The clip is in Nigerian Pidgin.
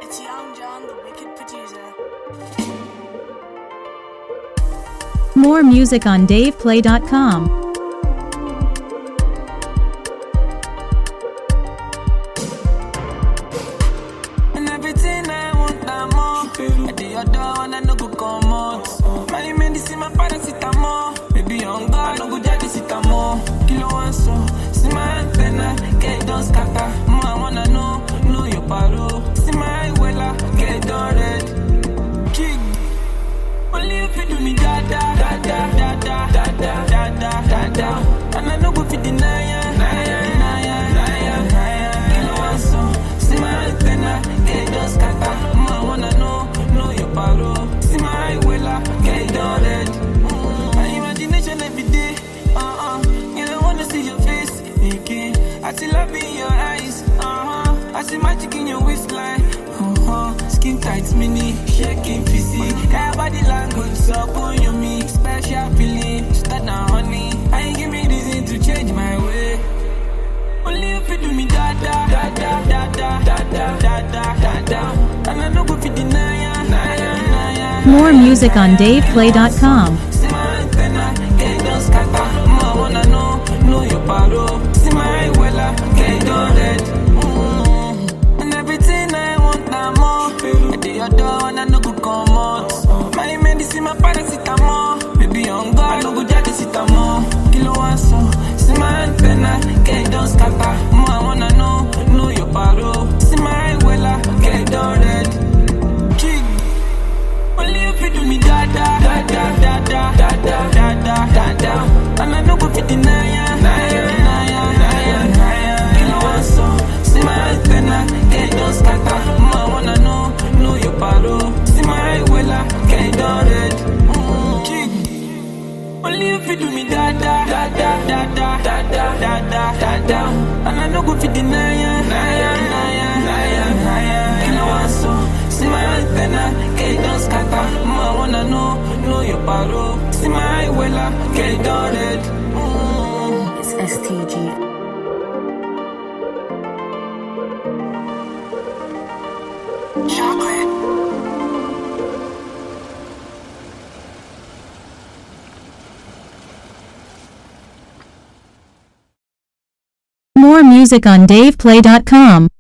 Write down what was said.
It's Young John, the wicked producer. More music on DavePlay.com. And everything I want, I'm more. I do your door and I no go come out. My medicine, my paracetamol. Baby, on God, I no go jadi sitamol. Kilo one so, see my antenna, get done scatter. I wanna know your paro. See my wella, get done red. Jig. Only if you do me da da da da da da da da da da da da. And I no go fit deny ya. Kilo one so, see my antenna, get done scatter. I wanna know your paro. See my wella, get done red. My imagination every day. You don't wanna see your face again. I see love in your eyes. I see magic in your waistline. Skin tight, mini, shaking physique. That body language, so on you me. Special feeling, start now, honey. I ain't give me reason to change my way. Only if you do me da da da da da da da da da da da da. And I no go fit deny ya. More music on DavePlay.com. See my antenna, get done scatter. I wanna know your paro. See my wella, get done red. And everything I want, I'm more. I do your door and I no go come out. My medicine, my paracetamol. Baby, on God, I no go jadi sitamol. Kilo one so, see my antenna, get done scatter. I wanna know your paro. See my wella, get done red. Jig. Only if you do me da da da da da da da da da da da da. And I no go fit deny ya. Kilo one so, see my antenna, get done scatter. I wanna know your paro. See my wella, get done red. Jig. Only if you do me da da da da da da da da da da da da. And I no go fit deny ya. Kilo one so, see my antenna, get done scatter. I wanna know your paro. See my wella, get done red. It's STG. Chocolate. More music on DavePlay.com.